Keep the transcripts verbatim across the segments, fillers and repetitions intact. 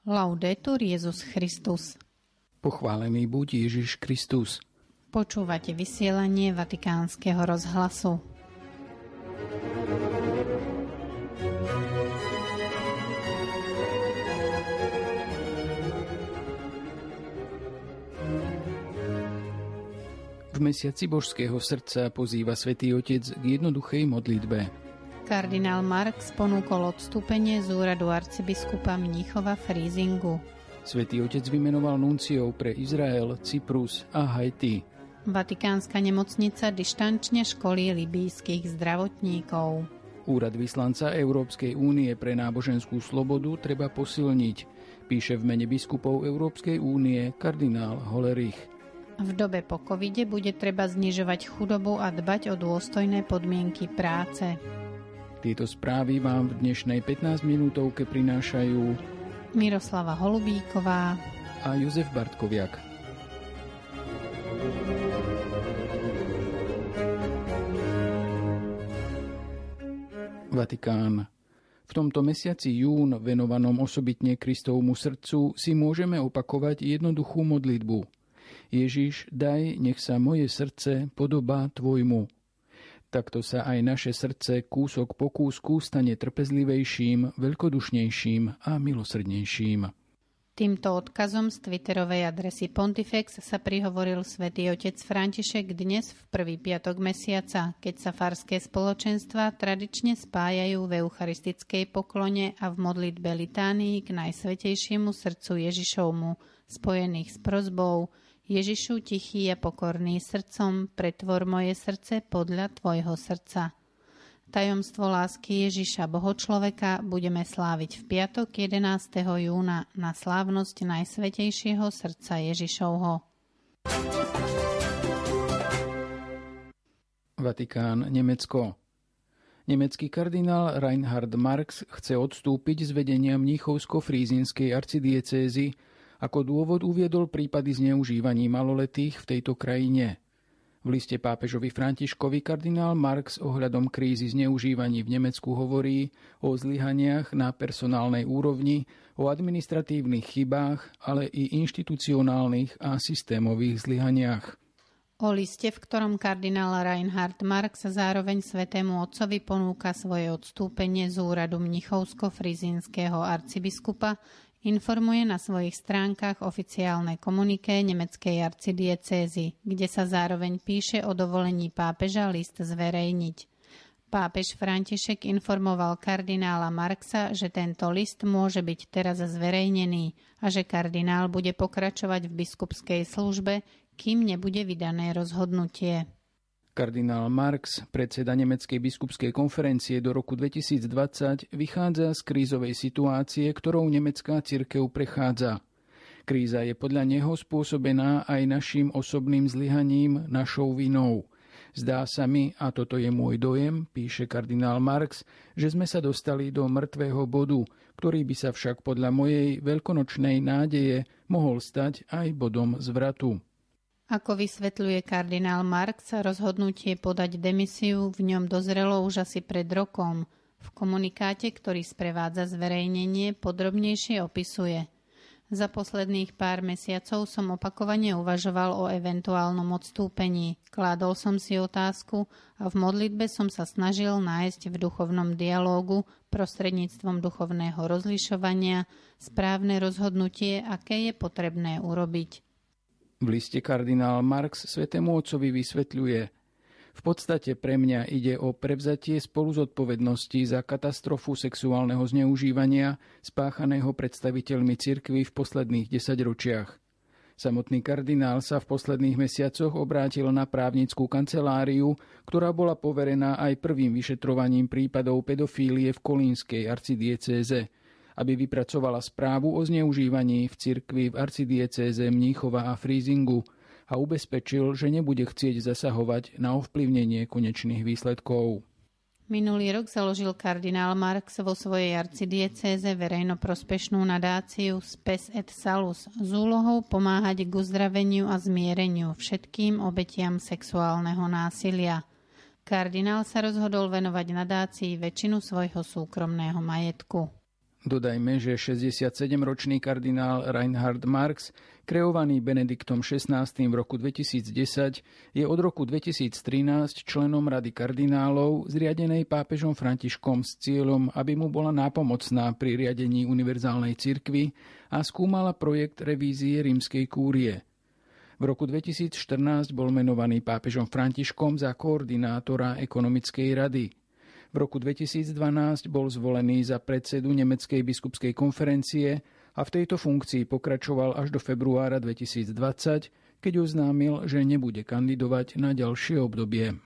Laudetur Jesus Christus. Pochválený buď Ježiš Kristus. Počúvate vysielanie Vatikánskeho rozhlasu. V mesiaci Božského srdca pozýva Svätý Otec k jednoduchej modlitbe. Kardinál Marx ponúkol odstúpenie z úradu arcibiskupa Mníchova Friesingu. Svätý Otec vymenoval nunciov pre Izrael, Cyprus a Haiti. Vatikánska nemocnica dištančne školí libýskych zdravotníkov. Úrad vyslanca Európskej únie pre náboženskú slobodu treba posilniť, píše v mene biskupov Európskej únie kardinál Hollerich. V dobe po covide bude treba znižovať chudobu a dbať o dôstojné podmienky práce. Tieto správy vám v dnešnej pätnásťminútovke prinášajú Miroslava Holubíková a Jozef Bartkoviak. Vatikán. V tomto mesiaci jún, venovanom osobitne Kristovmu srdcu, si môžeme opakovať jednoduchú modlitbu. Ježiš, daj, nech sa moje srdce podobá tvojmu. Takto sa aj naše srdce kúsok po kúsku stane trpezlivejším, veľkodušnejším a milosrdnejším. Týmto odkazom z twitterovej adresy Pontifex sa prihovoril svätý otec František dnes v prvý piatok mesiaca, keď sa farské spoločenstvá tradične spájajú v eucharistickej poklone a v modlitbe litánii k Najsvätejšiemu srdcu Ježišovmu, spojených s prosbou: Ježišu, tichý a pokorný srdcom, pretvor moje srdce podľa tvojho srdca. Tajomstvo lásky Ježiša Bohočloveka budeme sláviť v piatok jedenásteho júna na slávnosť Najsvätejšieho srdca Ježišovho. Vatikán, Nemecko. Nemecký kardinál Reinhard Marx chce odstúpiť z vedenia mníchovsko-frízinskej arcidiecézy. Ako dôvod uviedol prípady zneužívaní maloletých v tejto krajine. V liste pápežovi Františkovi kardinál Marx ohľadom krízy zneužívaní v Nemecku hovorí o zlyhaniach na personálnej úrovni, o administratívnych chybách, ale i inštitucionálnych a systémových zlyhaniach. O liste, v ktorom kardinál Reinhard Marx zároveň Svätému Otcovi ponúka svoje odstúpenie z úradu mnichovsko-frizinského arcibiskupa, informuje na svojich stránkach oficiálne komuniké nemeckej arcidiecézy, kde sa zároveň píše o dovolení pápeža list zverejniť. Pápež František informoval kardinála Marxa, že tento list môže byť teraz zverejnený a že kardinál bude pokračovať v biskupskej službe, kým nebude vydané rozhodnutie. Kardinál Marx, predseda Nemeckej biskupskej konferencie do roku dvetisícdvadsať, vychádza z krízovej situácie, ktorou nemecká cirkev prechádza. Kríza je podľa neho spôsobená aj našim osobným zlyhaním, našou vinou. Zdá sa mi, a toto je môj dojem, píše kardinál Marx, že sme sa dostali do mŕtvého bodu, ktorý by sa však podľa mojej veľkonočnej nádeje mohol stať aj bodom zvratu. Ako vysvetľuje kardinál Marx, rozhodnutie podať demisiu v ňom dozrelo už asi pred rokom. V komunikáte, ktorý sprevádza zverejnenie, podrobnejšie opisuje: Za posledných pár mesiacov som opakovane uvažoval o eventuálnom odstúpení. Kládol som si otázku a v modlitbe som sa snažil nájsť v duchovnom dialógu prostredníctvom duchovného rozlišovania správne rozhodnutie, aké je potrebné urobiť. V liste kardinál Marx Svätému Otcovi vysvetľuje: V podstate pre mňa ide o prevzatie spoluzodpovednosti za katastrofu sexuálneho zneužívania spáchaného predstaviteľmi cirkvi v posledných desaťročiach. Samotný kardinál sa v posledných mesiacoch obrátil na právnickú kanceláriu, ktorá bola poverená aj prvým vyšetrovaním prípadov pedofílie v kolínskej arcidiecéze, aby vypracovala správu o zneužívaní v cirkvi v arcidiecéze Mníchova a Friesingu a ubezpečil, že nebude chcieť zasahovať na ovplyvnenie konečných výsledkov. Minulý rok založil kardinál Marx vo svojej arcidiecéze verejnoprospešnú nadáciu Spes et Salus s úlohou pomáhať k uzdraveniu a zmiereniu všetkým obetiam sexuálneho násilia. Kardinál sa rozhodol venovať nadácii väčšinu svojho súkromného majetku. Dodajme, že šesťdesiatsedemročný kardinál Reinhard Marx, kreovaný Benediktom šestnástym v roku dvetisícdesať, je od roku dvetisíctrinásť členom Rady kardinálov, zriadenej pápežom Františkom s cieľom, aby mu bola nápomocná pri riadení univerzálnej cirkvi a skúmala projekt revízie rímskej kúrie. V roku dvetisícštrnásť bol menovaný pápežom Františkom za koordinátora ekonomickej rady. V roku dvetisícdvanásť bol zvolený za predsedu Nemeckej biskupskej konferencie a v tejto funkcii pokračoval až do februára dvetisícdvadsať, keď oznámil, že nebude kandidovať na ďalšie obdobie.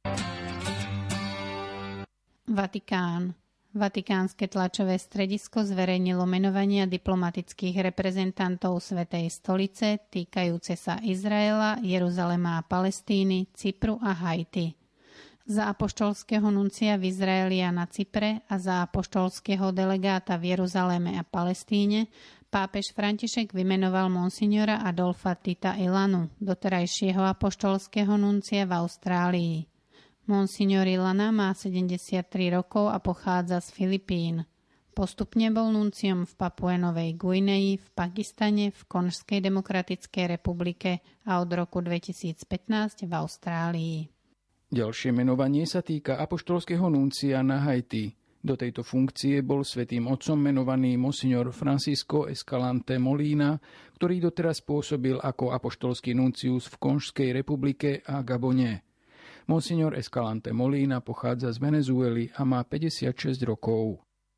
Vatikán. Vatikánske tlačové stredisko zverejnilo menovania diplomatických reprezentantov Svätej stolice týkajúce sa Izraela, Jeruzalema a Palestíny, Cypru a Haiti. Za apoštolského nuncia v Izraeli a na Cypre a za apoštolského delegáta v Jeruzaleme a Palestíne pápež František vymenoval monsignora Adolfa Tita Ilanu, doterajšieho apoštolského nuncia v Austrálii. Monsignor Ilana má sedemdesiattri rokov a pochádza z Filipín. Postupne bol nunciom v Papue Novej Guineji, v Pakistane, v Konžskej demokratickej republike a od roku dvetisícpätnásť v Austrálii. Ďalšie menovanie sa týka apoštolského nuncia na Haiti. Do tejto funkcie bol svätým otcom menovaný monsignor Francisco Escalante Molina, ktorý doteraz pôsobil ako apoštolský nuncius v Konžskej republike a Gabone. Monsignor Escalante Molina pochádza z Venezuely a má päťdesiatšesť rokov.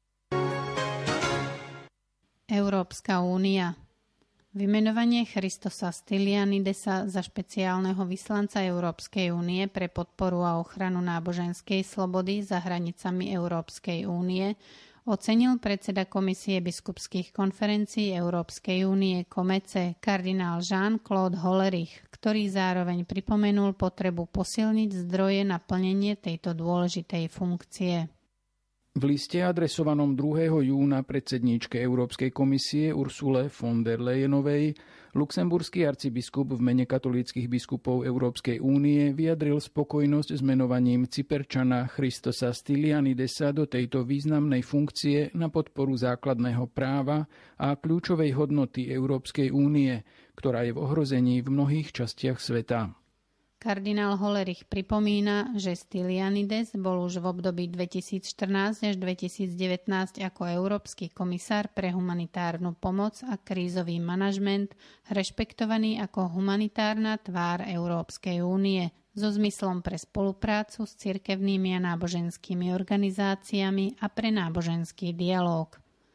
Európska únia. Vymenovanie Christosa Stylianidesa za špeciálneho vyslanca Európskej únie pre podporu a ochranu náboženskej slobody za hranicami Európskej únie ocenil predseda Komisie biskupských konferencií Európskej únie Komece kardinál Jean-Claude Hollerich, ktorý zároveň pripomenul potrebu posilniť zdroje na plnenie tejto dôležitej funkcie. V liste adresovanom druhého júna predsedníčke Európskej komisie Ursule von der Leyenovej luxemburský arcibiskup v mene katolíckych biskupov Európskej únie vyjadril spokojnosť s menovaním Cyperčana Christosa Stylianidesa do tejto významnej funkcie na podporu základného práva a kľúčovej hodnoty Európskej únie, ktorá je v ohrození v mnohých častiach sveta. Kardinál Hollerich pripomína, že Stylianides bol už v období dvetisícštrnásť až dvetisícdevätnásť ako európsky komisár pre humanitárnu pomoc a krízový manažment rešpektovaný ako humanitárna tvár Európskej únie so zmyslom pre spoluprácu s cirkevnými a náboženskými organizáciami a pre náboženský dialóg.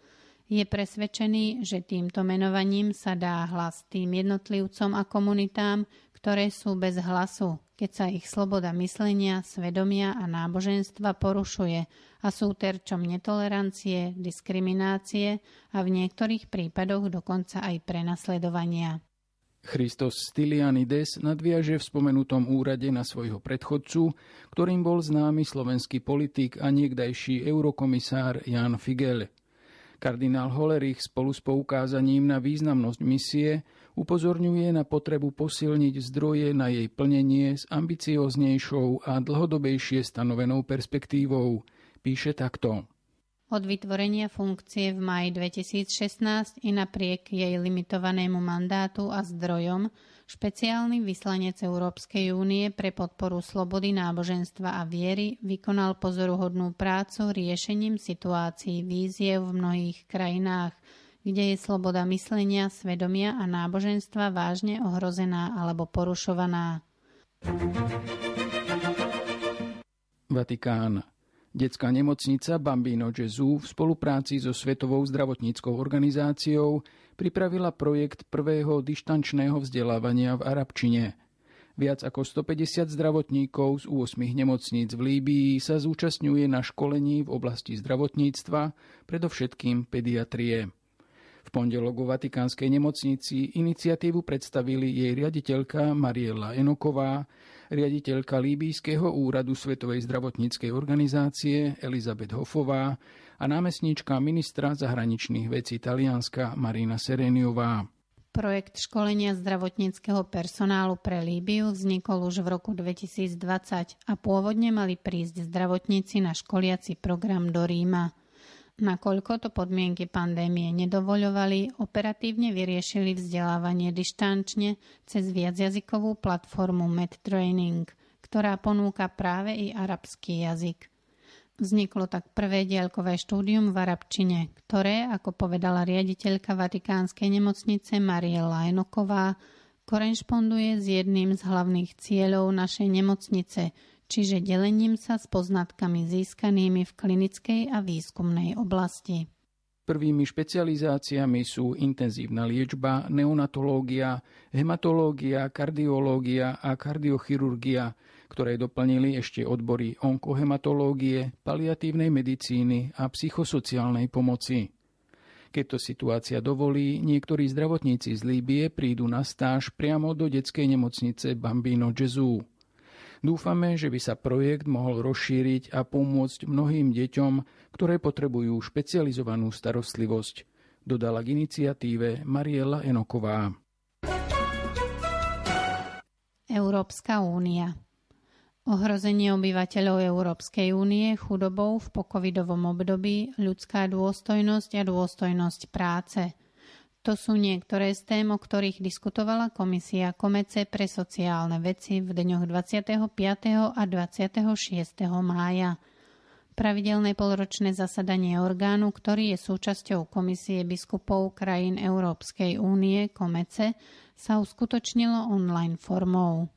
Je presvedčený, že týmto menovaním sa dá hlas tým jednotlivcom a komunitám, ktoré sú bez hlasu, keď sa ich sloboda myslenia, svedomia a náboženstva porušuje a sú terčom netolerancie, diskriminácie a v niektorých prípadoch dokonca aj prenasledovania. Christos Stylianides nadviaže v spomenutom úrade na svojho predchodcu, ktorým bol známy slovenský politik a niekdajší eurokomisár Jan Figel. Kardinál Hollerich spolu s poukázaním na významnosť misie upozorňuje na potrebu posilniť zdroje na jej plnenie s ambicióznejšou a dlhodobejšie stanovenou perspektívou. Píše takto. Od vytvorenia funkcie v máji dvetisícšestnásť i napriek jej limitovanému mandátu a zdrojom špeciálny vyslanec Európskej únie pre podporu slobody náboženstva a viery vykonal pozoruhodnú prácu riešením situácií víziev v mnohých krajinách, kde je sloboda myslenia, svedomia a náboženstva vážne ohrozená alebo porušovaná. Vatikán. Detská nemocnica Bambino Gesù v spolupráci so Svetovou zdravotníckou organizáciou pripravila projekt prvého dištančného vzdelávania v arabčine. Viac ako stopäťdesiat zdravotníkov z ôsmich nemocníc v Líbii sa zúčastňuje na školení v oblasti zdravotníctva, predovšetkým pediatrie. V pondelok vo Vatikánskej nemocnici iniciatívu predstavili jej riaditeľka Mariela Enoková, riaditeľka Líbyjského úradu Svetovej zdravotníckej organizácie Elizabeth Hoffová a námestníčka ministra zahraničných vecí Talianska Marina Sereniová. Projekt školenia zdravotníckeho personálu pre Líbyu vznikol už v roku dvetisícdvadsať a pôvodne mali prísť zdravotníci na školiaci program do Ríma. Nakoľko to podmienky pandémie nedovoľovali, operatívne vyriešili vzdelávanie dištančne cez viacjazykovú platformu MedTraining, ktorá ponúka práve i arabský jazyk. Vzniklo tak prvé diaľkové štúdium v arabčine, ktoré, ako povedala riaditeľka Vatikánskej nemocnice Mariela Enoková, korešponduje s jedným z hlavných cieľov našej nemocnice, čiže delením sa s poznatkami získanými v klinickej a výskumnej oblasti. Prvými špecializáciami sú intenzívna liečba, neonatológia, hematológia, kardiológia a kardiochirurgia, ktoré doplnili ešte odbory onkohematológie, paliatívnej medicíny a psychosociálnej pomoci. Keď to situácia dovolí, niektorí zdravotníci z Líbie prídu na stáž priamo do detskej nemocnice Bambino Gesù. Dúfame, že by sa projekt mohol rozšíriť a pomôcť mnohým deťom, ktoré potrebujú špecializovanú starostlivosť, dodala k iniciatíve Mariela Enoková. Európska únia. Ohrozenie obyvateľov Európskej únie chudobou v pocovidovom období, ľudská dôstojnosť a dôstojnosť práce. To sú niektoré z tém, o ktorých diskutovala Komisia Komece pre sociálne veci v dňoch dvadsiateho piateho a dvadsiateho šiesteho mája. Pravidelné polročné zasadanie orgánu, ktorý je súčasťou Komisie biskupov krajín Európskej únie Komece, sa uskutočnilo online formou.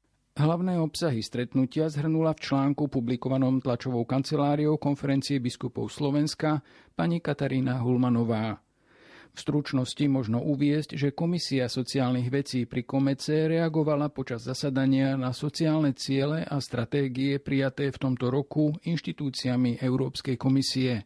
Hlavné obsahy stretnutia zhrnula v článku publikovanom tlačovou kanceláriou Konferencie biskupov Slovenska pani Katarína Hulmanová. V stručnosti možno uviesť, že Komisia sociálnych vecí pri Komece reagovala počas zasadania na sociálne ciele a stratégie prijaté v tomto roku inštitúciami Európskej komisie.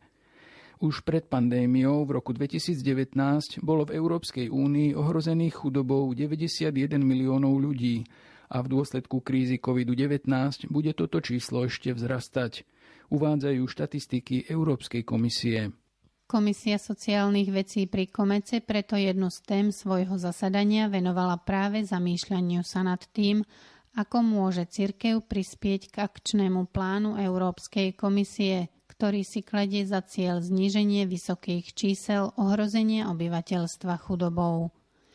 Už pred pandémiou v roku dvetisícdevätnásť bolo v Európskej únii ohrozených chudobou deväťdesiatjeden miliónov ľudí a v dôsledku krízy kovid devätnásť bude toto číslo ešte vzrastať, uvádzajú štatistiky Európskej komisie. Komisia sociálnych vecí pri Komece preto jednu z tém svojho zasadania venovala práve zamýšľaniu sa nad tým, ako môže cirkev prispieť k akčnému plánu Európskej komisie, ktorý si kladie za cieľ zníženie vysokých čísel ohrozenia obyvateľstva chudobou.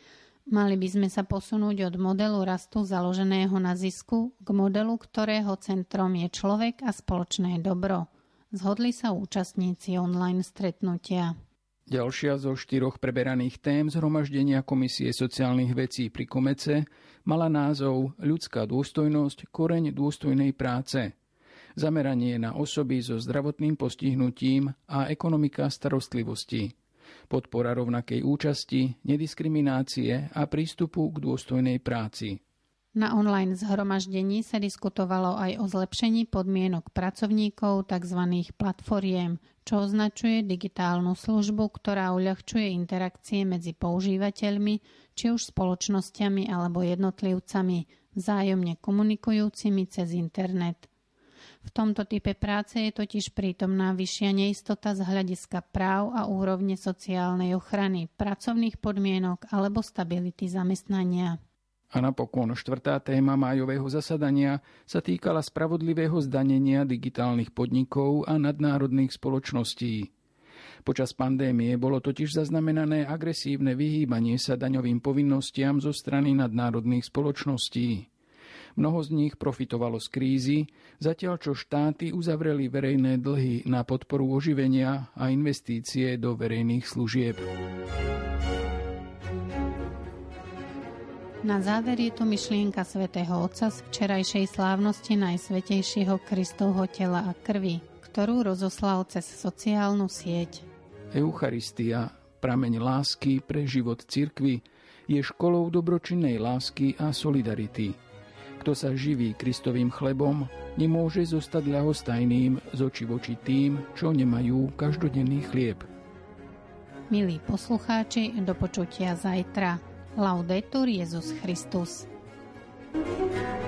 Mali by sme sa posunúť od modelu rastu založeného na zisku k modelu, ktorého centrom je človek a spoločné dobro. Zhodli sa účastníci online stretnutia. Ďalšia zo štyroch preberaných tém zhromaždenia Komisie sociálnych vecí pri Komece mala názov Ľudská dôstojnosť, koreň dôstojnej práce. Zameranie na osoby so zdravotným postihnutím a ekonomika starostlivosti. Podpora rovnakej účasti, nediskriminácie a prístupu k dôstojnej práci. Na online zhromaždení sa diskutovalo aj o zlepšení podmienok pracovníkov tzv. Platformiem, čo označuje digitálnu službu, ktorá uľahčuje interakcie medzi používateľmi, či už spoločnosťami alebo jednotlivcami, vzájomne komunikujúcimi cez internet. V tomto type práce je totiž prítomná vyššia neistota z hľadiska práv a úrovne sociálnej ochrany, pracovných podmienok alebo stability zamestnania. A napokon štvrtá téma májového zasadania sa týkala spravodlivého zdanenia digitálnych podnikov a nadnárodných spoločností. Počas pandémie bolo totiž zaznamenané agresívne vyhýbanie sa daňovým povinnostiam zo strany nadnárodných spoločností. Mnoho z nich profitovalo z krízy, zatiaľ čo štáty uzavreli verejné dlhy na podporu oživenia a investície do verejných služieb. Na záver je tu myšlienka svätého Otca z včerajšej slávnosti Najsvätejšieho Kristovho tela a krvi, ktorú rozoslal cez sociálnu sieť. Eucharistia, prameň lásky pre život cirkvi, je školou dobročinnej lásky a solidarity. Kto sa živí Kristovým chlebom, nemôže zostať ľahostajným z očí v oči tým, čo nemajú každodenný chlieb. Milí poslucháči, do počutia zajtra. Laudetur Jesus Christus.